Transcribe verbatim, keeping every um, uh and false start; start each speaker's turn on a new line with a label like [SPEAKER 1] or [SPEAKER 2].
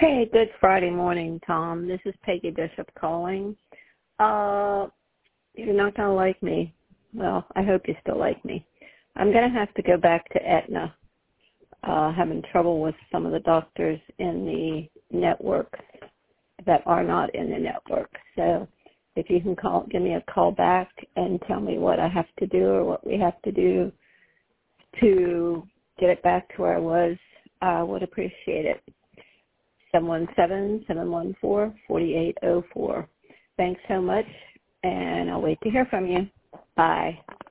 [SPEAKER 1] Hey, good Friday morning, Tom. This is Peggy Bishop calling. Uh, you're not going to like me. Well, I hope you still like me. I'm going to have to go back to Aetna. Uh, having trouble with some of the doctors in the network that are not in the network. So if you can call, give me a call back and tell me what I have to do or what we have to do to get it back to where I was, I would appreciate it. seven one seven, seven one four, four eight zero four. Thanks so much, and I'll wait to hear from you. Bye.